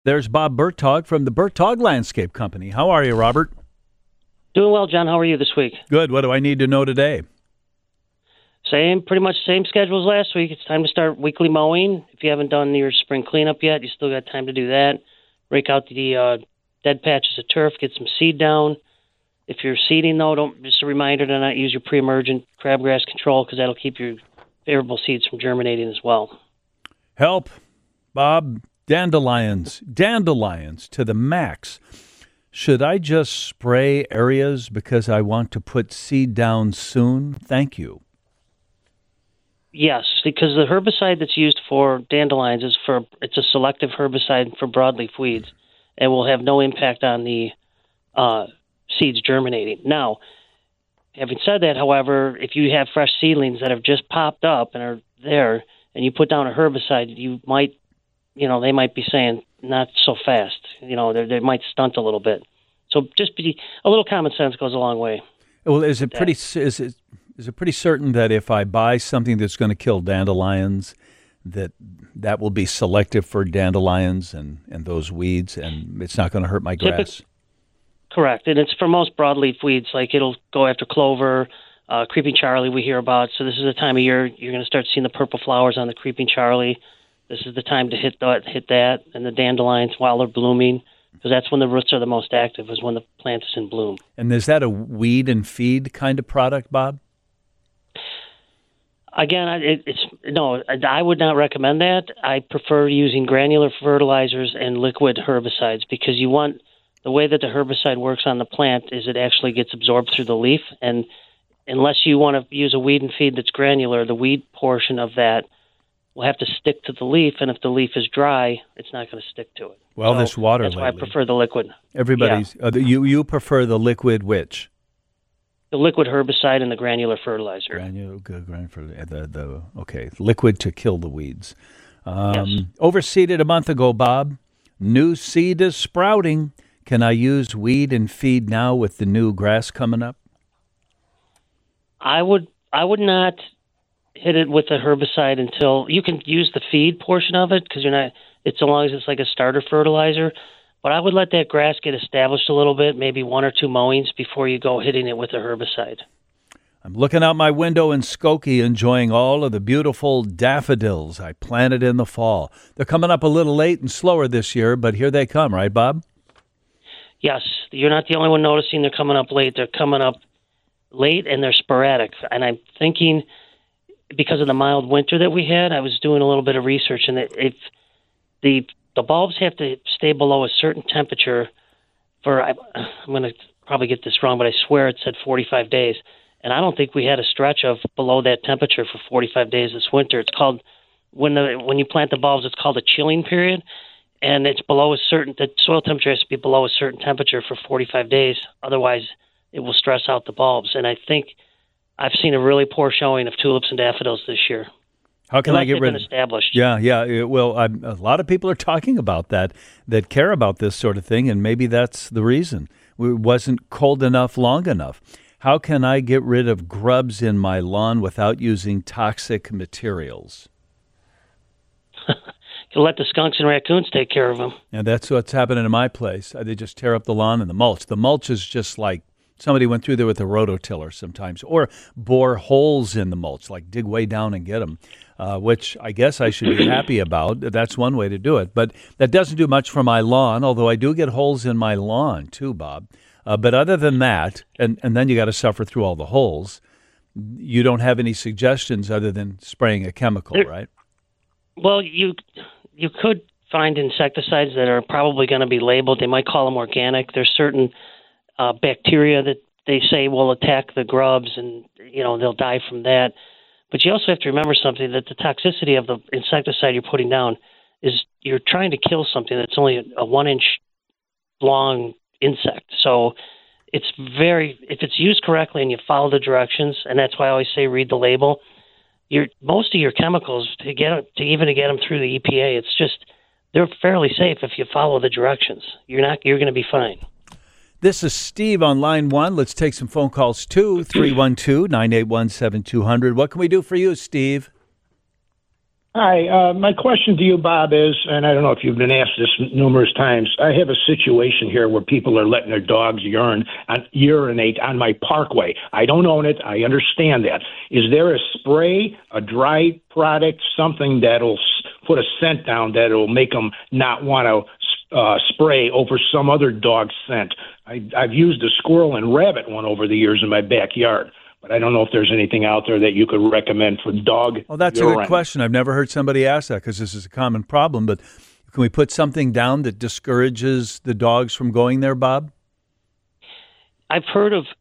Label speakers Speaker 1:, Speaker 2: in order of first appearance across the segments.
Speaker 1: There's Bob Bertog from the Bertog Landscape Company. How are you, Robert?
Speaker 2: Doing well, John. How are you this week?
Speaker 1: Good. What do I need to know today?
Speaker 2: Pretty much same schedule as last week. It's time to start weekly mowing. If you haven't done your spring cleanup yet, you still got time to do that. Rake out the dead patches of turf, get some seed down. If you're seeding, though, just a reminder to not use your pre-emergent crabgrass control because that'll keep your favorable seeds from germinating as well.
Speaker 1: Help, Bob. Dandelions to the max. Should I just spray areas because I want to put seed down soon? Thank you.
Speaker 2: Yes, because the herbicide that's used for dandelions it's a selective herbicide for broadleaf weeds and will have no impact on the seeds germinating. Now, having said that, however, if you have fresh seedlings that have just popped up and are there and you put down a herbicide, they might be saying not so fast. They might stunt a little bit. So just a little common sense goes a long way.
Speaker 1: Well, is it pretty certain that if I buy something that's going to kill dandelions, that will be selective for dandelions and those weeds, and it's not going to hurt my grass?
Speaker 2: Correct, and it's for most broadleaf weeds. Like it'll go after clover, creeping Charlie we hear about. So this is the time of year you're going to start seeing the purple flowers on the creeping Charlie. This is the time to hit that, and the dandelions while they're blooming, because that's when the roots are the most active, is when the plant is in bloom.
Speaker 1: And is that a weed and feed kind of product, Bob?
Speaker 2: Again, I would not recommend that. I prefer using granular fertilizers and liquid herbicides because the way that the herbicide works on the plant is it actually gets absorbed through the leaf, and unless you want to use a weed and feed that's granular, the weed portion of that will have to stick to the leaf, and if the leaf is dry, it's not going to stick to it.
Speaker 1: Well, this water
Speaker 2: that's
Speaker 1: lately.
Speaker 2: Why I prefer the liquid.
Speaker 1: You prefer the liquid which?
Speaker 2: The liquid herbicide and the granular fertilizer.
Speaker 1: Liquid to kill the weeds.
Speaker 2: Yes.
Speaker 1: Overseeded a month ago, Bob. New seed is sprouting. Can I use weed and feed now with the new grass coming up?
Speaker 2: I would not hit it with a herbicide until you can use the feed portion of it because it's so long as it's like a starter fertilizer. But I would let that grass get established a little bit, maybe one or two mowings before you go hitting it with a herbicide.
Speaker 1: I'm looking out my window in Skokie, enjoying all of the beautiful daffodils I planted in the fall. They're coming up a little late and slower this year, but here they come, right, Bob?
Speaker 2: Yes, you're not the only one noticing they're coming up late. They're coming up late and they're sporadic. And I'm thinking, because of the mild winter that we had, I was doing a little bit of research, and if the bulbs have to stay below a certain temperature I'm going to probably get this wrong, but I swear it said 45 days. And I don't think we had a stretch of below that temperature for 45 days this winter. It's called, when you plant the bulbs, it's called a chilling period. And it's the soil temperature has to be below a certain temperature for 45 days. Otherwise, it will stress out the bulbs. And I think I've seen a really poor showing of tulips and daffodils this year.
Speaker 1: How can I get rid of
Speaker 2: established?
Speaker 1: Yeah. Well, a lot of people are talking about that care about this sort of thing, and maybe that's the reason. It wasn't cold enough long enough. How can I get rid of grubs in my lawn without using toxic materials?
Speaker 2: You let the skunks and raccoons take care of them.
Speaker 1: And that's what's happening in my place. They just tear up the lawn and the mulch. The mulch is just like somebody went through there with a rototiller sometimes, or bore holes in the mulch, like dig way down and get them, which I guess I should be happy about. That's one way to do it. But that doesn't do much for my lawn, although I do get holes in my lawn too, Bob. But other than that, and then you got to suffer through all the holes, you don't have any suggestions other than spraying a chemical, right?
Speaker 2: Well, you could find insecticides that are probably going to be labeled. They might call them organic. There's certain bacteria that they say will attack the grubs, and they'll die from that. But you also have to remember something, that the toxicity of the insecticide you're putting down is you're trying to kill something that's only a 1-inch long insect. So if it's used correctly and you follow the directions, and that's why I always say read the label. Most of your chemicals to get them through the EPA, they're fairly safe if you follow the directions. You're going to be fine.
Speaker 1: This is Steve on line one. Let's take some phone calls too. 312-981-7200. What can we do for you, Steve?
Speaker 3: Hi, my question to you, Bob, is, and I don't know if you've been asked this numerous times. I have a situation here where people are letting their dogs urinate on my parkway. I don't own it. I understand that. Is there a spray, a dry product, something that'll put a scent down that'll make them not want to spray over some other dog's scent? I've used a squirrel and rabbit one over the years in my backyard. But I don't know if there's anything out there that you could recommend for dog.
Speaker 1: Well, that's
Speaker 3: urine.
Speaker 1: a good question. I've never heard somebody ask that because this is a common problem. But can we put something down that discourages the dogs from going there, Bob?
Speaker 2: I've heard of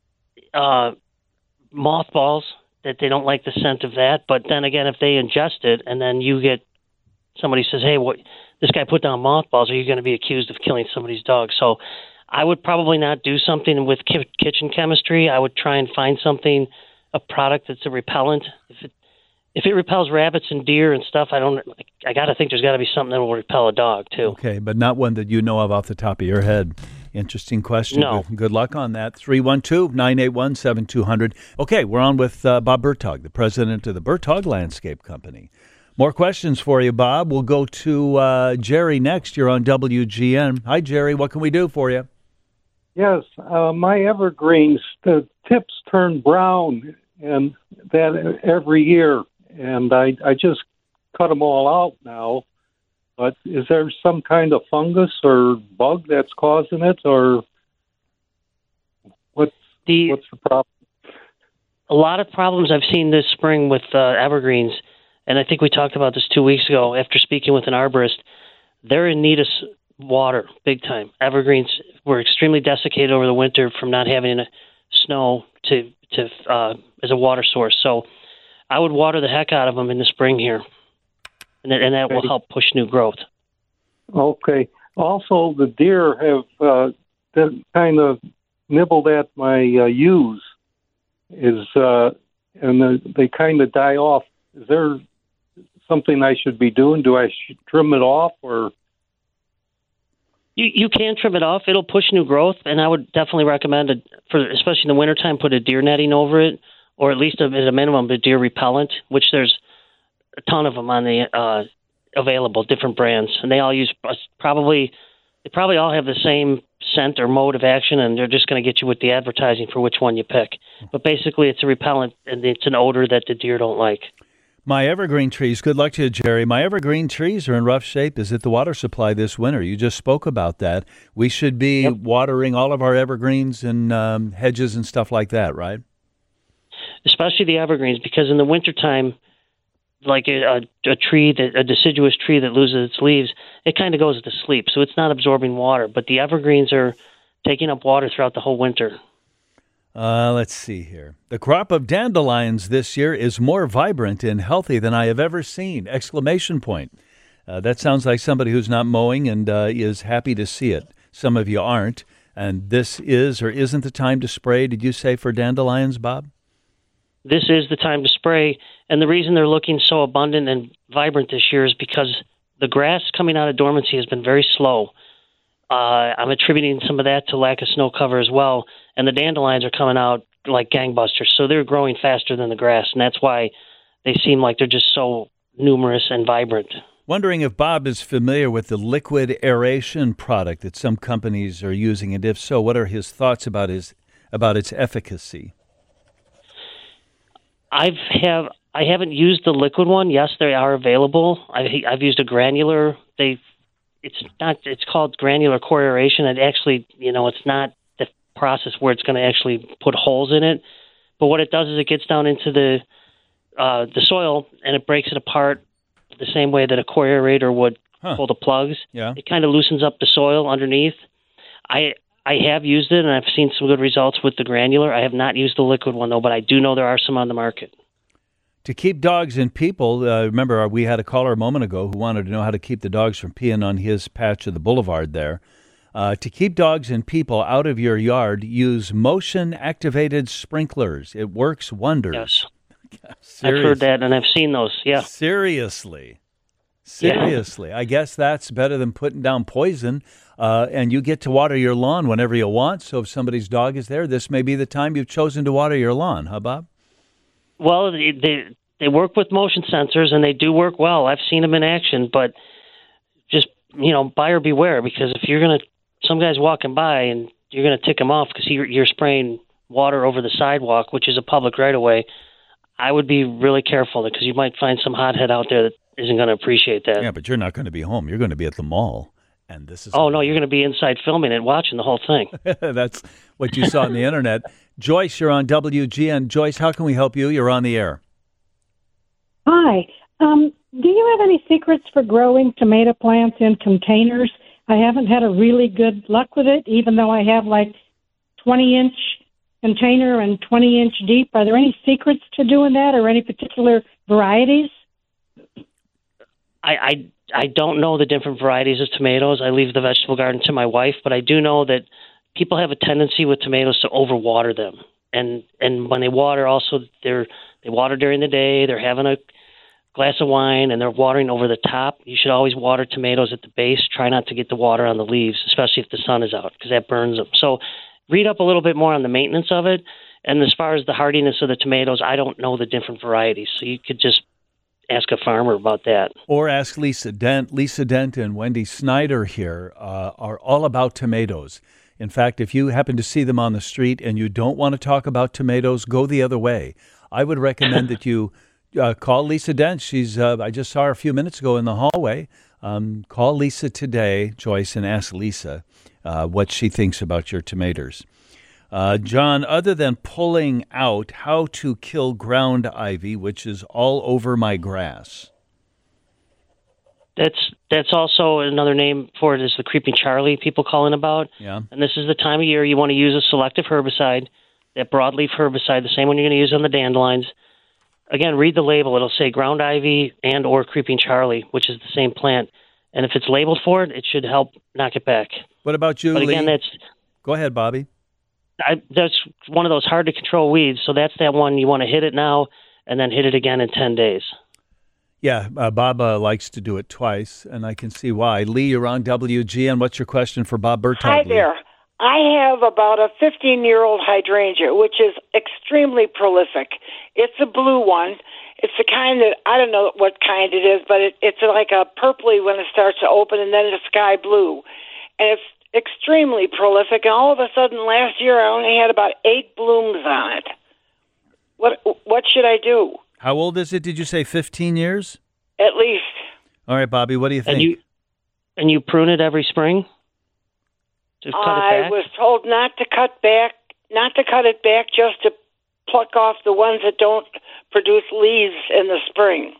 Speaker 2: mothballs, that they don't like the scent of that. But then again, if they ingest it and then you get somebody says, hey, what, this guy put down mothballs, are you going to be accused of killing somebody's dog? So I would probably not do something with kitchen chemistry. I would try and find something, a product that's a repellent. If it repels rabbits and deer and stuff, I got to think there's got to be something that will repel a dog too.
Speaker 1: Okay, but not one that you know of off the top of your head. Interesting question.
Speaker 2: No.
Speaker 1: Good luck on that. 312-981-7200. Okay, we're on with Bob Bertog, the president of the Bertog Landscape Company. More questions for you, Bob. We'll go to Jerry next. You're on WGN. Hi, Jerry. What can we do for you?
Speaker 4: Yes, my evergreens, the tips turn brown, and that every year, and I just cut them all out now. But is there some kind of fungus or bug that's causing it, or what's the problem?
Speaker 2: A lot of problems I've seen this spring with evergreens, and I think we talked about this 2 weeks ago after speaking with an arborist. They're in need of water, big time. Evergreens were extremely desiccated over the winter from not having snow to as a water source. So I would water the heck out of them in the spring here, and that will help push new growth.
Speaker 4: Okay. Also, the deer have kind of nibbled at my yews, and they kind of die off. Is there something I should be doing? Do I trim it off, or?
Speaker 2: You can trim it off. It'll push new growth, and I would definitely recommend it especially in the wintertime, put a deer netting over it, or at least at a minimum a deer repellent, which there's a ton of them on the available, different brands, and they all use they probably all have the same scent or mode of action, and they're just going to get you with the advertising for which one you pick. But basically, it's a repellent, and it's an odor that the deer don't like.
Speaker 1: My evergreen trees, good luck to you, Jerry. My evergreen trees are in rough shape. Is it the water supply this winter? You just spoke about that. We should be watering all of our evergreens and hedges and stuff like that, right?
Speaker 2: Especially the evergreens, because in the wintertime, like a deciduous tree that loses its leaves, it kind of goes to sleep, so it's not absorbing water. But the evergreens are taking up water throughout the whole winter.
Speaker 1: Let's see here. The crop of dandelions this year is more vibrant and healthy than I have ever seen! Exclamation point. That sounds like somebody who's not mowing and is happy to see it. Some of you aren't. And this is or isn't the time to spray, did you say, for dandelions, Bob?
Speaker 2: This is the time to spray. And the reason they're looking so abundant and vibrant this year is because the grass coming out of dormancy has been very slow. I'm attributing some of that to lack of snow cover as well. And the dandelions are coming out like gangbusters. So they're growing faster than the grass. And that's why they seem like they're just so numerous and vibrant.
Speaker 1: Wondering if Bob is familiar with the liquid aeration product that some companies are using. And if so, what are his thoughts about its efficacy?
Speaker 2: I haven't used the liquid one. Yes, they are available. I've used a granular. It's called granular core aeration. And actually, it's not the process where it's going to actually put holes in it. But what it does is it gets down into the soil and it breaks it apart the same way that a core aerator would pull the plugs.
Speaker 1: Yeah.
Speaker 2: It kind of loosens up the soil underneath. I have used it, and I've seen some good results with the granular. I have not used the liquid one, though, but I do know there are some on the market.
Speaker 1: To keep dogs and people, remember we had a caller a moment ago who wanted to know how to keep the dogs from peeing on his patch of the boulevard there. To keep dogs and people out of your yard, use motion-activated sprinklers. It works wonders.
Speaker 2: Yes. I've heard that, and I've seen those, yeah.
Speaker 1: Seriously.
Speaker 2: Yeah.
Speaker 1: I guess that's better than putting down poison, and you get to water your lawn whenever you want. So if somebody's dog is there, this may be the time you've chosen to water your lawn, huh, Bob?
Speaker 2: Well, the they work with motion sensors, and they do work well. I've seen them in action, but just, buyer beware, because if some guy's walking by and you're going to tick him off because you're spraying water over the sidewalk, which is a public right-of-way, I would be really careful because you might find some hothead out there that isn't going to appreciate that.
Speaker 1: Yeah, but you're not going to be home. You're going to be at the mall. And this is
Speaker 2: Oh, no, you're going to be inside filming it, watching the whole thing.
Speaker 1: That's what you saw on the internet. Joyce, you're on WGN. Joyce, how can we help you? You're on the air.
Speaker 5: Hi. Do you have any secrets for growing tomato plants in containers? I haven't had a really good luck with it, even though I have like 20-inch container and 20-inch deep. Are there any secrets to doing that, or any particular varieties?
Speaker 2: I don't know the different varieties of tomatoes. I leave the vegetable garden to my wife, but I do know that people have a tendency with tomatoes to overwater them. And when they water, also they water during the day. They're having a glass of wine and they're watering over the top. You should always water tomatoes at the base. Try not to get the water on the leaves, especially if the sun is out, because that burns them. So read up a little bit more on the maintenance of it. And as far as the hardiness of the tomatoes, I don't know the different varieties. So you could just ask a farmer about that.
Speaker 1: Or ask Lisa Dent. Lisa Dent and Wendy Snyder here are all about tomatoes. In fact, if you happen to see them on the street and you don't want to talk about tomatoes, go the other way. I would recommend that you call Lisa Dent. She's I just saw her a few minutes ago in the hallway. Call Lisa today, Joyce, and ask Lisa what she thinks about your tomatoes. John, other than pulling out, how to kill ground ivy, which is all over my grass?
Speaker 2: That's also another name for it, is the creeping Charlie people calling about.
Speaker 1: Yeah.
Speaker 2: And this is the time of year you want to use a selective herbicide, that broadleaf herbicide, the same one you're going to use on the dandelions. Again, read the label. It'll say ground ivy and or creeping Charlie, which is the same plant. And if it's labeled for it, it should help knock it back.
Speaker 1: What about you,
Speaker 2: But again,
Speaker 1: Lee? Go ahead, Bobby.
Speaker 2: That's one of those hard to control weeds. So that's that one you want to hit it now and then hit it again in 10 days.
Speaker 1: Yeah, Bob likes to do it twice, and I can see why. Lee, you're on WGN. What's your question for Bob Bertog?
Speaker 6: Hi there. I have about a 15-year-old hydrangea, which is extremely prolific. It's a blue one. It's the kind that, I don't know what kind it is, but it's like a purpley when it starts to open, and then it's sky blue. And it's extremely prolific, and all of a sudden last year I only had about 8 blooms on it. What should I do?
Speaker 1: How old is it? Did you say 15 years?
Speaker 6: At least.
Speaker 1: All right, Bobby, what do you think?
Speaker 2: And you prune it every spring? Just cut it back?
Speaker 6: I was told not to cut it back, just to pluck off the ones that don't produce leaves in the spring.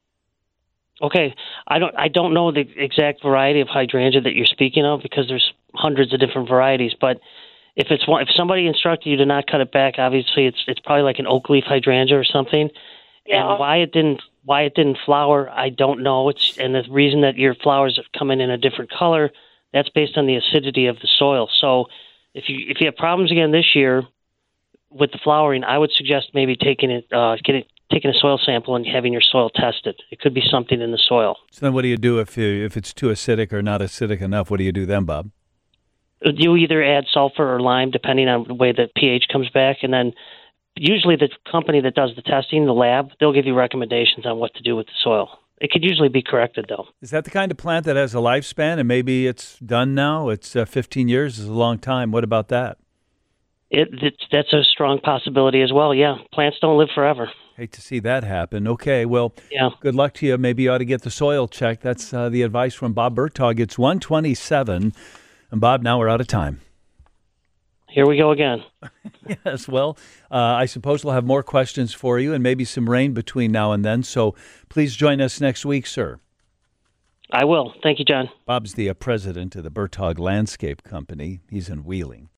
Speaker 2: Okay, I don't know the exact variety of hydrangea that you're speaking of, because there's hundreds of different varieties. But if somebody instructed you to not cut it back, obviously it's probably like an oak leaf hydrangea or something.
Speaker 6: Yeah.
Speaker 2: And why it didn't flower, I don't know. And the reason that your flowers are coming in a different color, that's based on the acidity of the soil. So if you have problems again this year with the flowering, I would suggest maybe taking a soil sample and having your soil tested. It could be something in the soil.
Speaker 1: So then what do you do if it's too acidic or not acidic enough? What do you do then, Bob?
Speaker 2: You either add sulfur or lime, depending on the way the pH comes back. And then usually the company that does the testing, the lab, they'll give you recommendations on what to do with the soil. It could usually be corrected, though.
Speaker 1: Is that the kind of plant that has a lifespan, and maybe it's done now? It's 15 years is a long time. What about that?
Speaker 2: That's a strong possibility as well, yeah. Plants don't live forever.
Speaker 1: Hate to see that happen. Okay, well,
Speaker 2: yeah.
Speaker 1: Good luck to you. Maybe you ought to get the soil checked. That's the advice from Bob Bertog. It's 1:27, and Bob, now we're out of time.
Speaker 2: Here we go again.
Speaker 1: Yes, well, I suppose we'll have more questions for you and maybe some rain between now and then, so please join us next week, sir.
Speaker 2: I will. Thank you, John.
Speaker 1: Bob's the president of the Bertog Landscape Company. He's in Wheeling.